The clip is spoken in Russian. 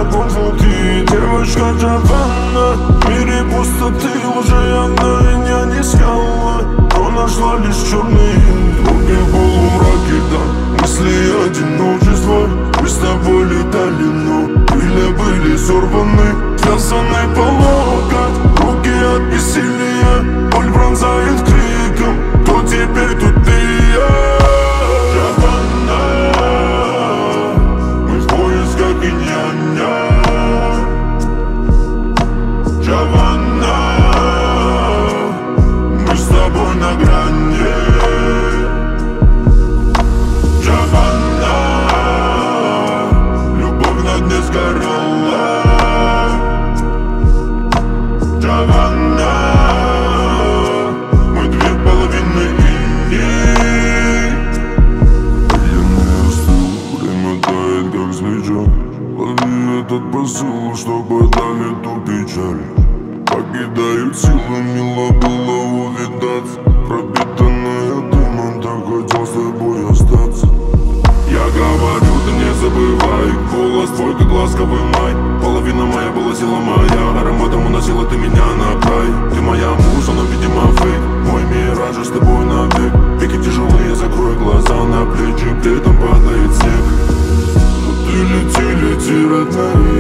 ползунки. Девочка Джованна, в мире пустоты уже она меня не съела, но нашла лишь черные дороги в полумраке, да. Мысли одиночества, мы с тобой летали, но крылья были сорваны, связаны по локоть, руки от бессилия, боль пронзает криком, кто теперь тут ты и я? Джованна, мы в поисках инь-яня. Джованна, мы с тобой на грани. Джованна, любовь на дне сгорала. Джованна, мы две половины иней. Пьяный остыл, время тает как свеча. Лови этот посыл, что подавит ту печаль. Покидают силы, мило было увидаться. Пропитанная дымом, так хотел с тобой остаться. Я говорю, ты не забывай, голос твой, как ласковый май. Половина моя была сила моя, ароматом уносила ты меня на край. Ты моя муза, но видимо фейк, мой мираж с тобой навек. Веки тяжелые, закрой глаза на плечи, при этом падает снег. Но ты лети, лети, родная.